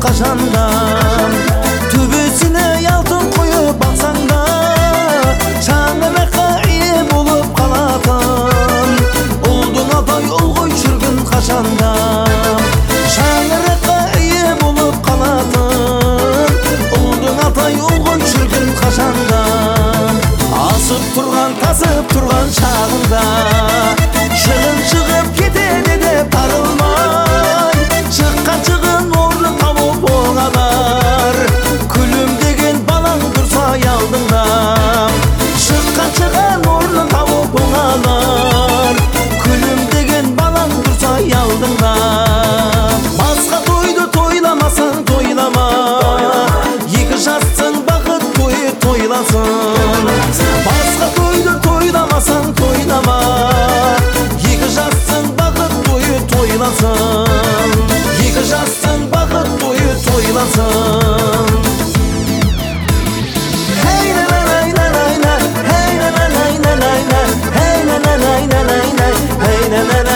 қашанда. Төбесіне алтын қойып бақсаң да, шаңыраққа ие болып қалатын. Ұлдың атай ұл ғой жүргін қашанда. Шаңыраққа ие болып қалатын. Ұлдың атай ұл ғой жүргін қашанда. Асып тұрған, тасып тұрған шағында, шығын шығып кетеді деп тарылмай, шыққан шығын орны тауып оңалар. Күлім деген балаң тұрса алдыңда, шыққан шығын орны тауып оңалар. Күлім деген балаң тұрса алдыңда. Басқа тойды тойламасаң тойлама, екі жастың бақыт тойы тойласын. Басқа тойды тойламасаң тойлама, екі жастың бақыт тойы тойласын. Екі жастың бақыт тойы тойласын. Hey na na na na na, hey na na na na na, hey na na na na na, hey na na na.